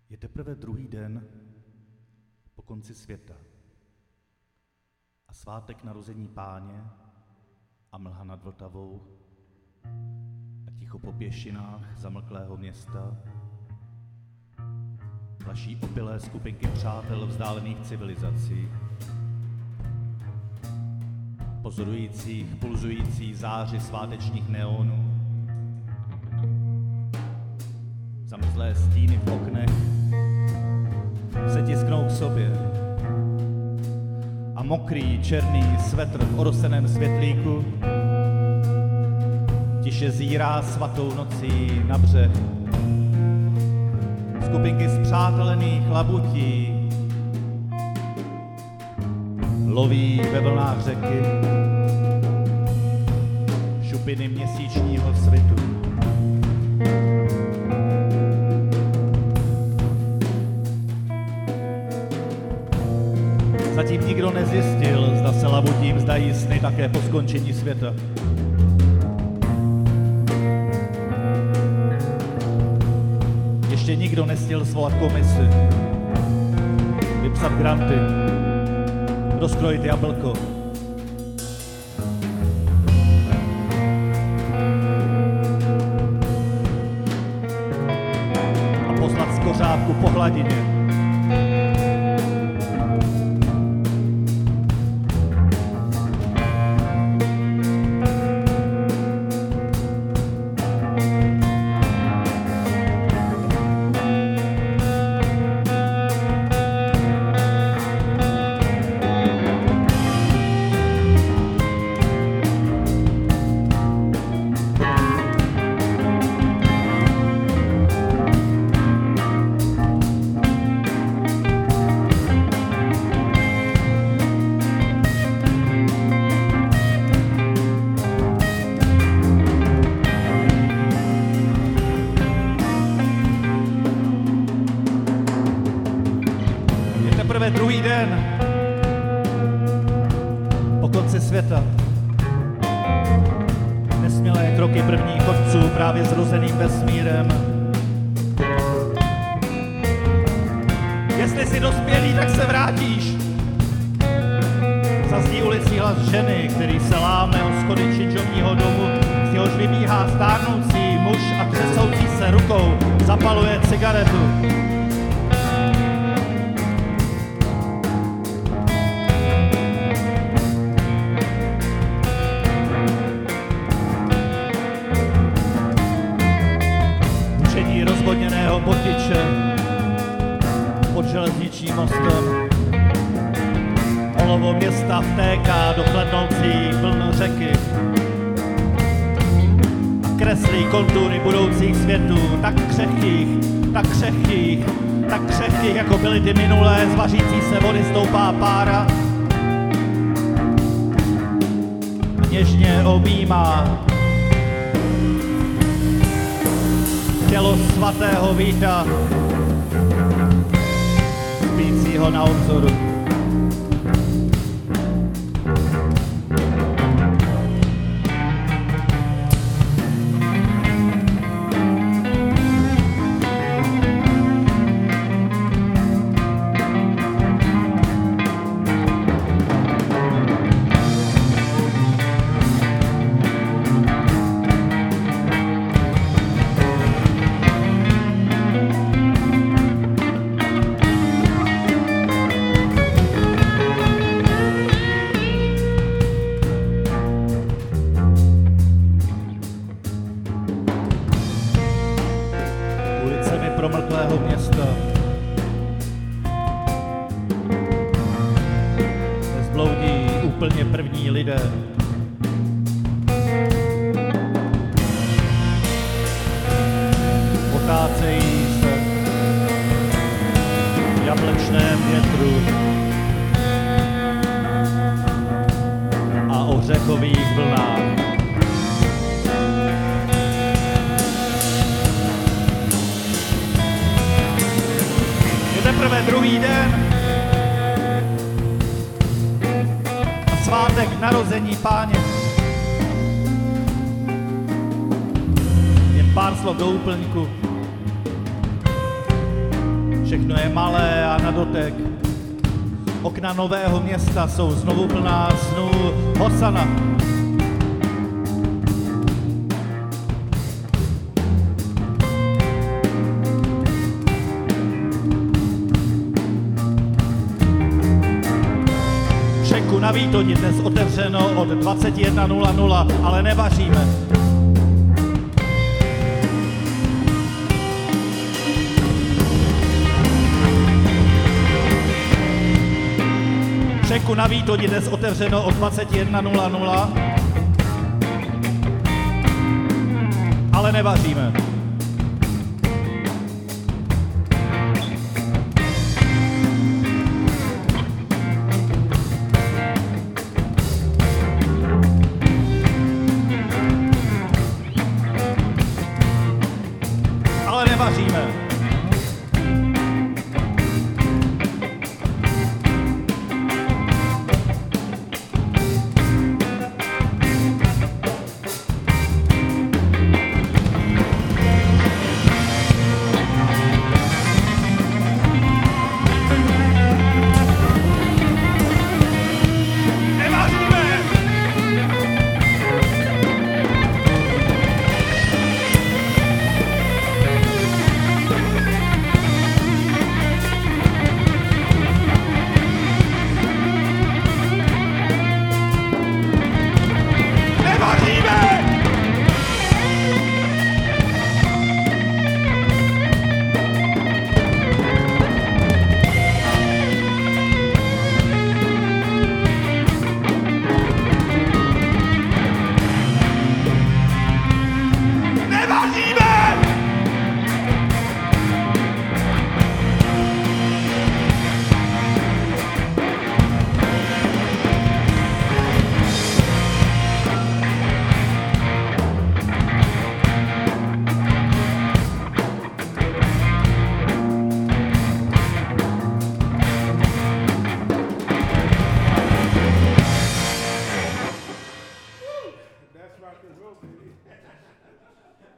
Je teprve druhý den po konci světa a svátek narození Páně a mlha nad Vltavou a ticho po pěšinách zamlklého města plaší opilé skupinky přátel vzdálených civilizací, pozorujících pulzující záři svátečních neonů, zamrzlé stíny v oknech se tisknou k sobě a mokrý černý svetr v oroseném světlíku tiše zírá svatou nocí na břeh. Skupinky spřátelených labutí loví ve vlnách řeky šupiny měsíčního svitu. Zatím nikdo nezjistil, zda se labutím zdají sny také po skončení světa. Ještě nikdo nestihl svolat komisi, vypsat granty, rozkrojit jablko. A poslat z kořápku po hladině. Teprve druhý den po konci světa. Nesmělé kroky prvních chodců právě zrozeným vesmírem. Jestli jsi dospělý, tak se vrátíš. Zazní ulicí hlas ženy, který se láme o schody činžovního domu, z něhož vybíhá stárnoucí muž a třesoucí se rukou zapaluje cigaretu. Rozvodněného potiče pod železničním mostem. Olovo města vtéká do chladnoucí vln řeky a kreslí kontury budoucích světů, tak křehkých, tak křehkých, tak křehkých, jako byly ty minulé. Z vařící se vody stoupá pára a něžně objímá tělo svatého Víta, spícího na obzoru. Promlklého města zbloudí úplně první lidé. Potácejí se v jablečném větru a ořechových vlnách. Teprve druhý den a svátek narození Páně. Jen pár slov do úplňku. Všechno je malé a na dotek. Okna nového města jsou znovu plná snů. Hosana. Šenku na Výtoni dnes otevřeno od 21:00, ale nevaříme. Šenku na Výtoni dnes otevřeno od 21:00, ale nevaříme.